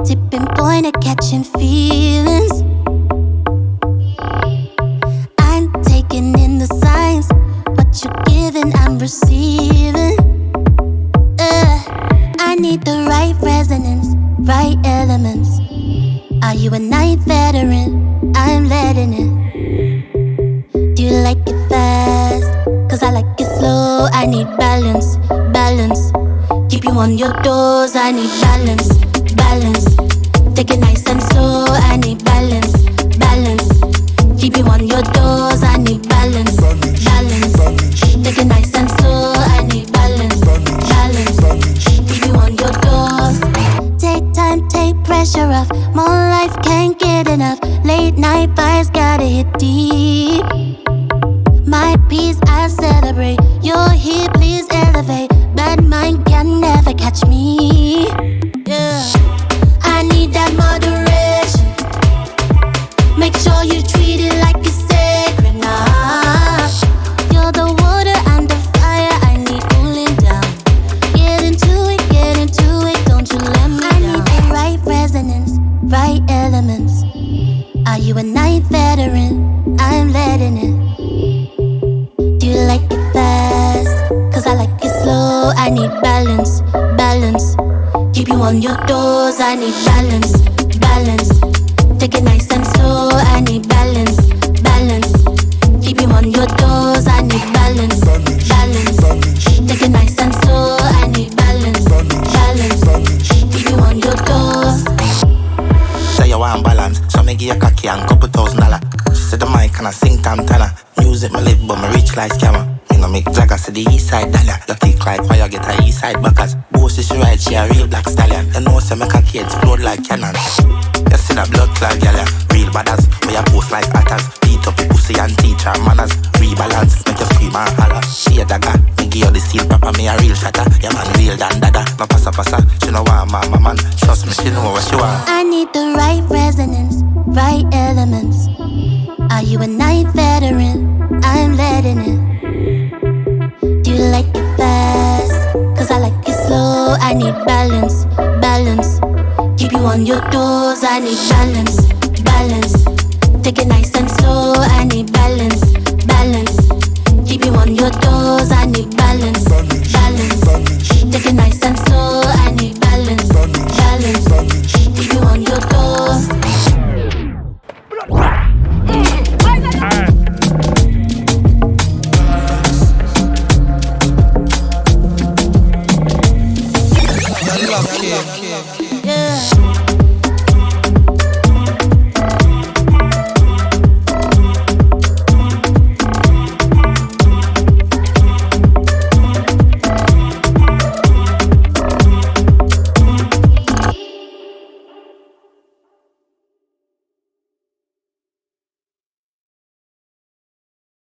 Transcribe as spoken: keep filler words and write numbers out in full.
tipping point of catching feelings. I'm taking in the signs, what you're giving, I'm receiving. Uh, I need the right resonance, right elements. Are you a night veteran? I'm letting it. Do you like it fast? Cause I like it slow. I need balance, balance. Keep you on your toes. I need balance, balance. Take it nice and slow. I need balance, balance. Keep you on your toes. I need balance, balance. Take it nice and slow. I need balance, balance. Keep you on your toes. Take time, take pressure off. More life, can't get enough. Late night vibes, gotta hit deep. My peace, I celebrate. You're here, please elevate. Bad mind can never catch me. Yeah. I need that moderation. Make sure you treat it like it's sacred. Nah. You're the water, I'm the fire. I need cooling down. Get into it, get into it. Don't you let me down. I need the right resonance, right elements. Are you a night veteran? I'm letting it. Do you like it fast? Cause I like it slow. I need balance, balance. Keep you on your toes. I need balance, balance. Take it nice and slow. I need balance, balance. Keep you on your toes. I need balance, balance. Take it nice and slow. I need balance, balance. Keep you on your toes. Say you want balance, so me give you cocky and couple thousand dollar. She said the mic and I sing tam tana. Music me live but me reach like scammer. Me no make Jagger to the east side Dana. You kick like fire, get a east side backers. Bossy she ride, she a real black stallion. You know say me cocky explode like cannon. You see that blood clot gal, real badass. Where you post like attack. Beat up your pussy and teach her manners. Rebalance, make you scream and holler. She a dagger, me give you the steel papa. Me a real shatter, yeah man real than dada. No passa passa, she know what mama man. Trust me, she know what she want. I need the right resonance, right elements. Are you a night veteran? I'm letting it. Do you like it fast? Cause I like it slow. I need balance, balance. Keep you on your toes. I need balance, balance. Take it nice and slow. I need balance, balance. Keep you on your toes. I need balance, balance. Take it nice and slow. I need balance, balance. Keep you on your toes. Yeah.